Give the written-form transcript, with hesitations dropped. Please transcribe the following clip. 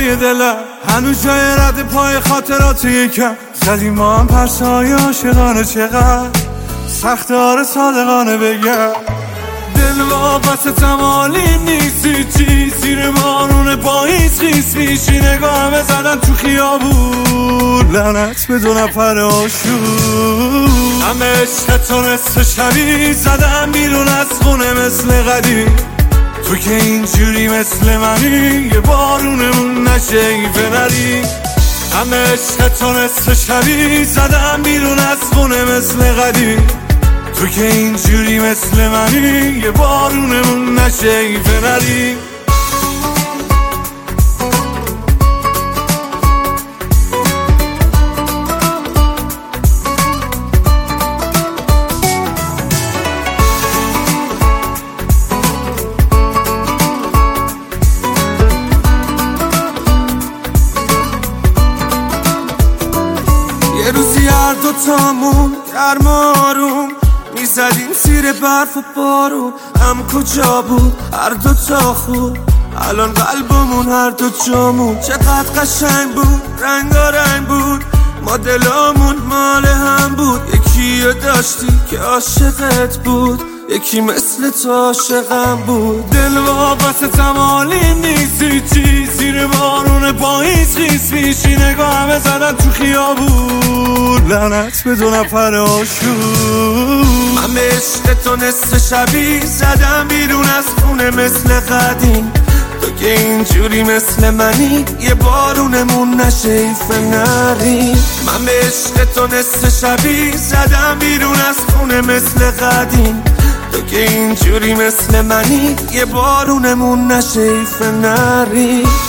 های دلم هنوز جای رد پای خاطرات یکم زدیم ما هم پرسای عاشقانه چقدر سخت آره صادقانه بگم دل واپستم عالی نیستی چی زیر بارون پاییز خیس میشی نگاهم زدن تو خیابون لعنت به دو نفر آشور همه عشق تو نصف شبی زدم بیرون از خونه مثل قدیم تو که اینجوری مثل منی یه بارونمون نشه ایفه نری همه عشق تو نصف شبی زدم بیرون از خونه مثل قدیم تو که اینجوری مثل منی یه بارونمون نشه ایفه نری یه روزی هر دوتامون گرم آروم میزدیم زیر برف و بارون هم کجا بود هر دوتا خوب الان قلبمون هر دو جامون چقدر قشنگ بود رنگارنگ بود ما دلامون مال هم بود یکی رو داشتی که عاشقت بود یکی مثل تو عاشقم بود دل واپستم عالی نیستی چی زیر بارون پاییز خیس میشی نگاهم زدن تو خیابون لعنت به دو نفر آشور من به عشق تو نصف شبی زدم بیرون از خونه مثل قدیم تو که اینجوری مثل منی یه بارونمون نشه ایفه نری من به عشق تو نصف شبی زدم بیرون از خونه مثل قدیم تو که اینجوری مثل منی یه بارونمون نشه ایفه نری